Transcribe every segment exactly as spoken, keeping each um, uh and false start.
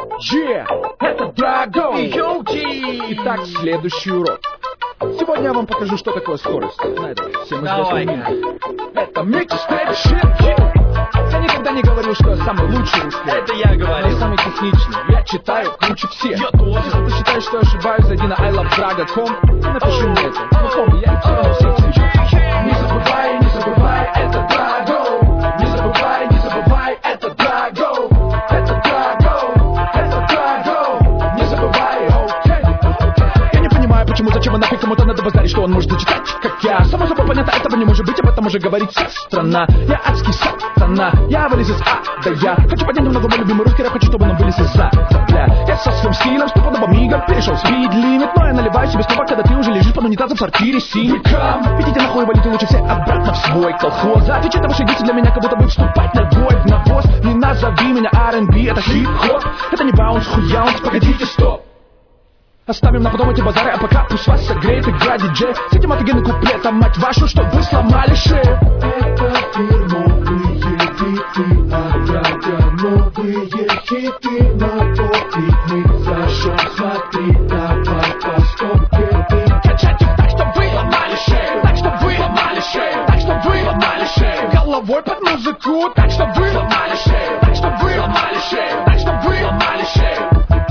Yeah, это Dragon и Йоуки. Итак, следующий урок. Сегодня я вам покажу, что такое скорость. Знаете, всем известно. Это микстейп шит. Я никогда не говорил, что я самый лучший русский. Это я говорю. Я самый техничный. Я читаю круче всех. Я тоже. Если ты считаешь, что я ошибаюсь, зайди на ай лав драга точка ком и напиши мне это. Ну помни, я все равно всех слышу. Не забывай, не забывай, это Dragon. Не забывай, не забывай, это Dragon. Это Dragon, это Dragon. Не забывай, окей. Я не понимаю, почему, зачем и нафиг кому-то надо базарить, что он может зачитать, как я. Само собой понятно, этого не может быть, об этом уже говорит вся страна. Я адский сатана, я вылез из ада, я хочу поднять немного мой любимый русский рэп, хочу, чтобы он вылез из ада, бля. Я со своим стилем стопудово мигом перешел спид-лимит, но я наливаю себе снова, когда ты уже лежишь под унитазом в сортире синькам. Видите, нахуй валите лучше все обратно в свой колхоз. Отвечай на ваши дисы для меня, как будто будет вступать ногой в навоз. Не назови меня ар энд би, это хип-хоп. Это не баунс, хуяунс, погодите, стоп. Оставим на потом эти базары, а пока пусть вас согреет игра диджей. С этим офигенным куплетом, мать вашу, что вы сломали шею. Это фирмовые биты от Драга, новые хиты на топик. Мы зажжем, смотри, давай по стопке. Качать их так, чтоб вы ломали шею, так, чтоб вы ломали шею, так, чтоб вы ломали шею. Головой под музыку, так, чтоб вы ломали шею, так, чтоб вы ломали шею, так, чтоб вы ломали шею.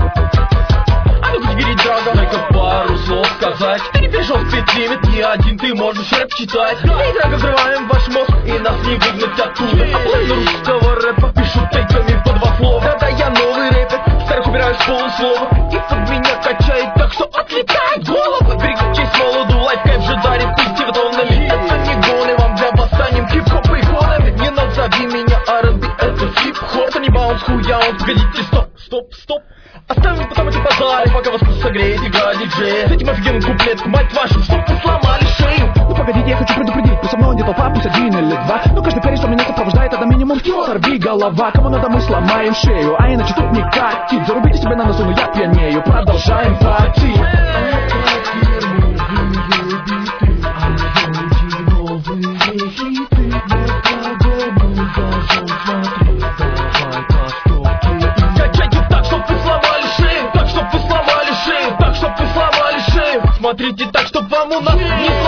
Дай-ка пару слов сказать. Ты не перешел в спид-лимит, не один ты можешь рэп читать. Мы Драга взрываем ваш мозг, и нас не выгнать оттуда. А половина русского рэпа пишут тейками по два слова. Да-да, я новый рэпер, старых убираю с полуслова. И под меня качает так, что отлетает голова. Берегите молоду, лайфкайф же дарит позитивными. Это не гоны вам для восстанием хип-хоп и иконами. Не назови меня ар энд би, это хип-хоп. Это не баунс, хуяунс, погодите, стоп, стоп, стоп. Оставим потом эти базары, пока вас тут согреет игра диджея. С этим офигенным куплетом, мать вашу, чтоб вы сломали шею. Ну погодите, я хочу предупредить, пусть со мной не толпа, пусть один или два. Но каждый перец, что меня сопровождает, это минимум сорви голова. Кому надо, мы сломаем шею, а иначе тут не катит. Зарубите себе на носу, но я пьянею, продолжаем пати. Смотрите так, чтоб вам у нас не